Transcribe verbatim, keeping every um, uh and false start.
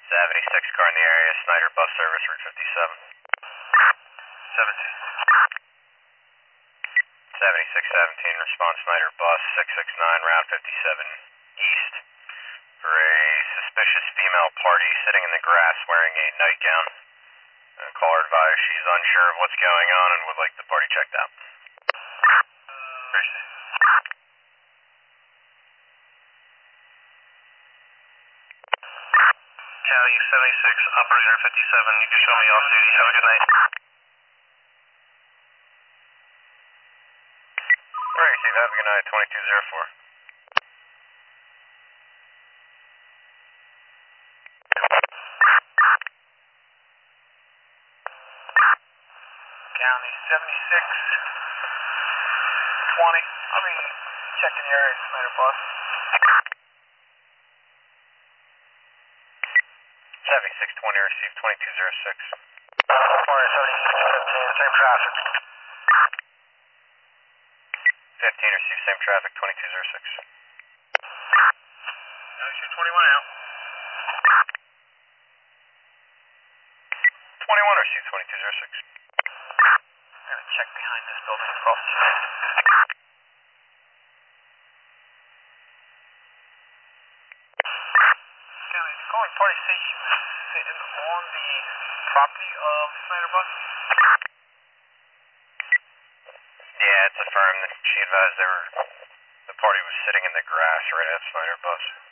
seventy-six car in the area, Snyder bus service, Route fifty-seven. seventeen. seventy-six seventeen, response Snyder bus, six six nine, Route fifty-seven East, for a suspicious female party sitting in the grass wearing a nightgown. Uh, caller advised she's unsure of what's going on and would like the party checked out. Appreciate it. County seventy-six, operator fifty-seven, you can show me off duty. Have a good night. Alright, Steve, have a good night, twenty-two oh four. County seventy-six, twenty, I mean, checking the area, Snyder bus. seventy-six twenty, received twenty-two oh six. Alright, seventy-six fifteen, same traffic. fifteen, received same traffic, twenty-two oh six. County two twenty-one out. twenty-one, received twenty-two oh six. I'm gonna check behind this building across the street. County, the calling party say she was sitting on the property of Snyder bus? Yeah, it's affirmed that she advised they were, the party was sitting in the grass right at Snyder bus.